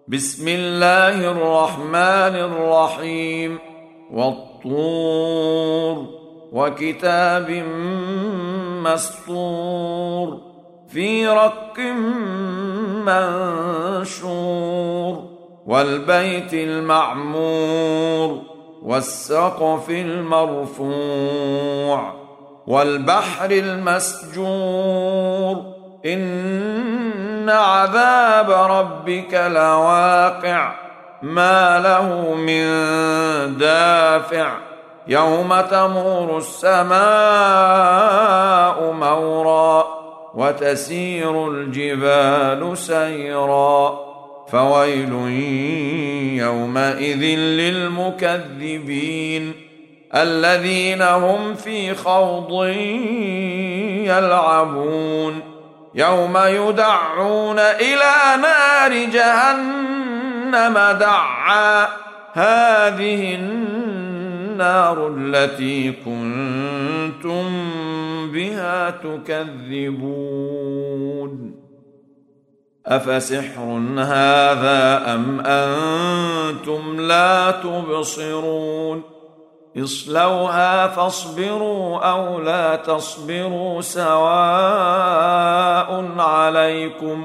بسم الله الرحمن الرحيم والطور وكتاب مسطور في رق منشور والبيت المعمور والسقف المرفوع والبحر المسجور إن عذاب ربك لواقع ما له من دافع يوم تمور السماء مورا وتسير الجبال سيرا فويل يومئذ للمكذبين الذين هم في خوض يلعبون يوم يدعون إلى نار جهنم دعا هذه النار التي كنتم بها تكذبون أفسحر هذا أم أنتم لا تبصرون اصلوها فاصبروا أو لا تصبروا سواء عليكم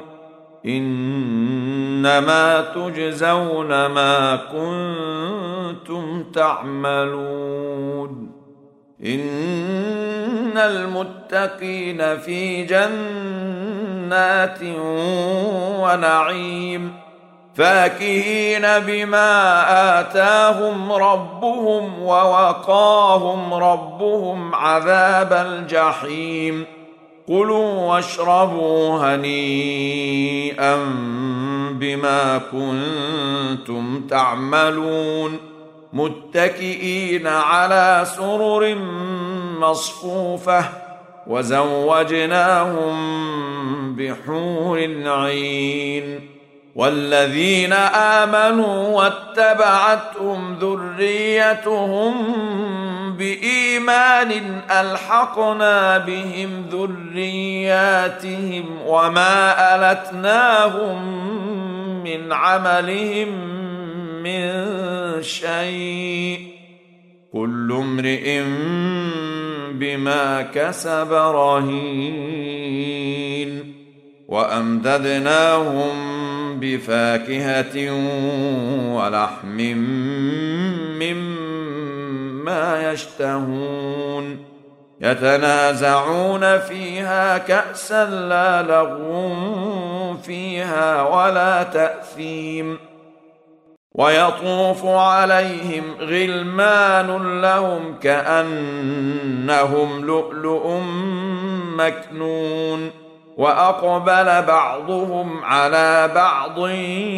إنما تجزون ما كنتم تعملون إن المتقين في جنات ونعيم فاكهين بما آتاهم ربهم ووقاهم ربهم عذاب الجحيم كلوا واشربوا هنيئا بما كنتم تعملون متكئين على سرر مصفوفة وزوجناهم بحور عين والذين آمنوا واتبعتهم ذريتهم بإيمان ألحقنا بهم ذرياتهم وما ألتناهم من عملهم من شيء كل امرئ بما كسب رهين وأمددناهم بفاكهة ولحم مما يشتهون يتنازعون فيها كأسا لا لغو فيها ولا تأثيم ويطوف عليهم غلمان لهم كأنهم لؤلؤ مكنون وأقبل بعضهم على بعض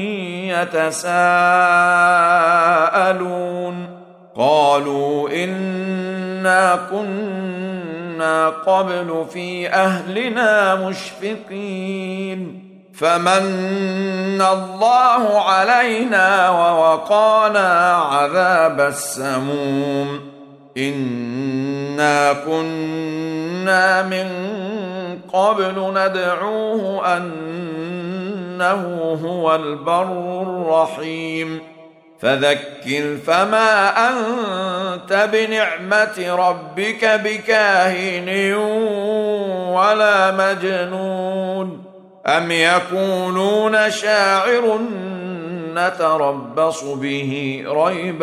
يتساءلون قالوا إنا كنا قبل في أهلنا مشفقين فمن الله علينا ووقانا عذاب السموم إنا كنا من قبل ندعوه أنه هو البر الرحيم فذكر فما أنت بنعمة ربك بكاهن ولا مجنون أم يقولون شاعر نتربص به ريب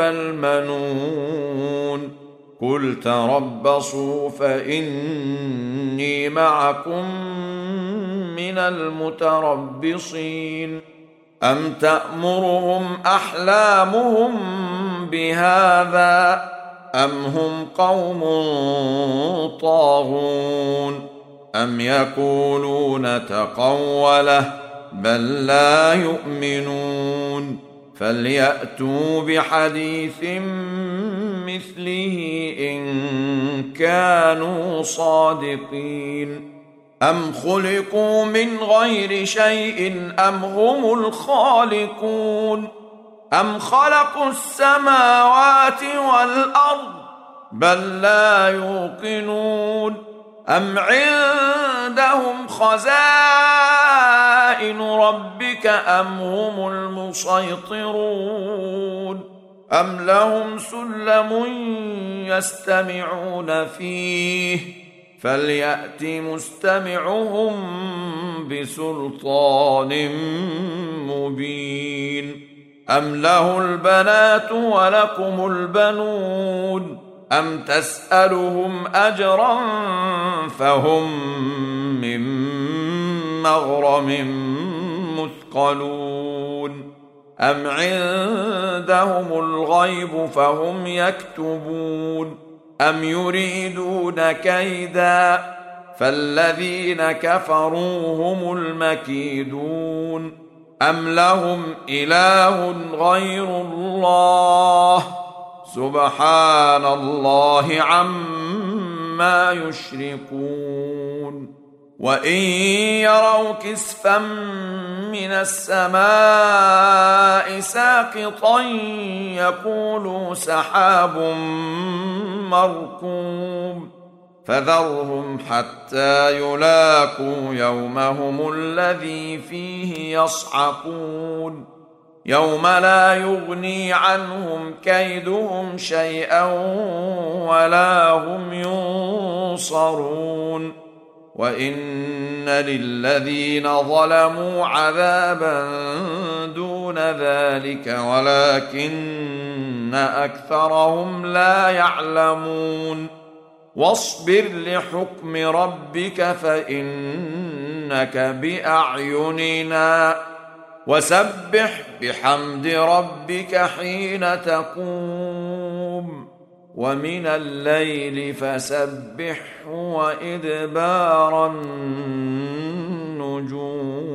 المنون قل تربصوا فإني معكم من المتربصين أم تأمرهم أحلامهم بهذا أم هم قوم طاغون أم يقولون تقوله بل لا يؤمنون فليأتوا بحديث مثله إن كانوا صادقين أم خلقوا من غير شيء أم هم الخالقون أم خلقوا السماوات والأرض بل لا يوقنون أم عندهم خزائن خزائن ربك أم هم المسيطرون أم لهم سلم يستمعون فيه فليأت مستمعهم بسلطان مبين أم له البنات ولكم البنون أم تسألهم أجرا فهم من مغرم مثقلون أم عندهم الغيب فهم يكتبون أم يريدون كيدا فالذين كفروا هم المكيدون أم لهم إله غير الله سبحان الله عما يشركون وإن يروا كسفا من السماء ساقطا يقولوا سحاب مركوم فذرهم حتى يلاقوا يومهم الذي فيه يصعقون يوم لا يغني عنهم كيدهم شيئا ولا هم ينصرون وإن للذين ظلموا عذابا دون ذلك ولكن أكثرهم لا يعلمون واصبر لحكم ربك فإنك بأعيننا وسبح بحمد ربك حين تقوم ومن الليل فسبحه وإدبار النجوم